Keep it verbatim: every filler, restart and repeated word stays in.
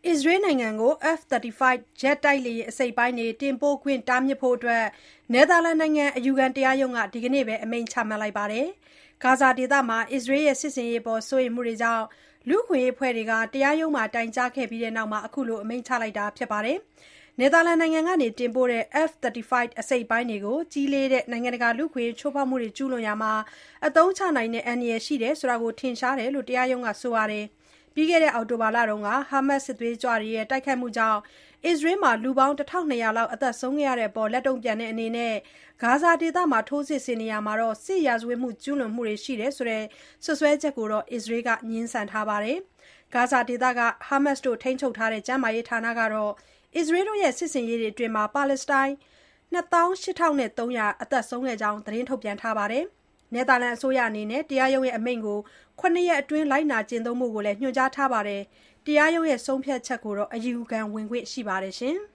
အစ္စရေးနိုင်ငံကို F သirty five ဂျက်တိုက်လေယာဉ် အစိတ်အပိုင်းတွေ တင်ပို့ခွင့်တားမြစ်ဖို့ နယ်သာလန်နိုင်ငံ အယူခံတရားရုံးက ဒီကနေ့ပဲ အမိန့်ချမှတ်လိုက်ပါတယ်။ ဂါဇာဒေသမှာ အစ္စရေးရဲ့ စစ်ဆင်ရေးအပေါ် စိုးရိမ်မှုတွေကြောင့် လူ့အခွင့်အရေးအဖွဲ့တွေက တရားရုံးမှာ တိုင်ကြားခဲ့ပြီးနောက် အခုလို အမိန့်ချလိုက်တာဖြစ်ပါတယ်။ နယ်သာလန်နိုင်ငံက တင်ပို့တဲ့ F သirty five အစိတ်အပိုင်းတွေကို ကြီးလေးတဲ့ နိုင်ငံတကာ လူ့အခွင့်အရေး ချိုးဖောက်မှုတွေ ကျူးလွန်ရာမှာ အသုံးချနိုင်တဲ့ အန္တရာယ်ရှိတယ်ဆိုတာ ထင်ရှားတယ်လို့ တရားရုံးက ဆိုပါတယ်။ ပြီးခဲ့တဲ့ အောက်တိုဘာလက ဟာမတ်စ် စစ်သွေးကြွတွေရဲ့ တိုက်ခိုက်မှုကြောင့် အစ္စရေးမှာ လူပေါင်း ၁၂၀၀ လောက် သေဆုံးခဲ့ရတဲ့အပေါ် လက်တုံ့ပြန်တဲ့အနေနဲ့ ဂါဇာဒေသမှာ ထိုးစစ်ဆင်နေရာမှာ စစ်ရာဇဝတ်မှု ကျူးလွန်မှုတွေရှိတယ်ဆိုတဲ့ စွပ်စွဲချက်ကိုတော့ အစ္စရေးက ငြင်းဆန်ထားပါတယ်။ ဂါဇာဒေသက ဟာမတ်စ်တို့ ထိန်းချုပ်ထားတဲ့ ကျန်းမာရေးဌာနကတော့ အစ္စရေးရဲ့ စစ်ဆင်ရေးတွေအတွင်း ပါလက်စတိုင်း နှစ်သောင်းရှစ်ထောင့်သုံးရာ သေဆုံးခဲ့ကြောင်း သတင်းထုတ်ပြန်ထားပါတယ်။ နယ်သာလန်အစိုးရအနေနဲ့ တရားရုံးအမိန့်ကို ၇ ရက်အတွင်း လိုက်နာကျင့်သုံးဖို့လည်း ညွှန်ကြားထားပါတယ်။ တရားရုံးဆုံးဖြတ်ချက်ကို အယူခံဝင်ခွင့်ရှိပါတယ်။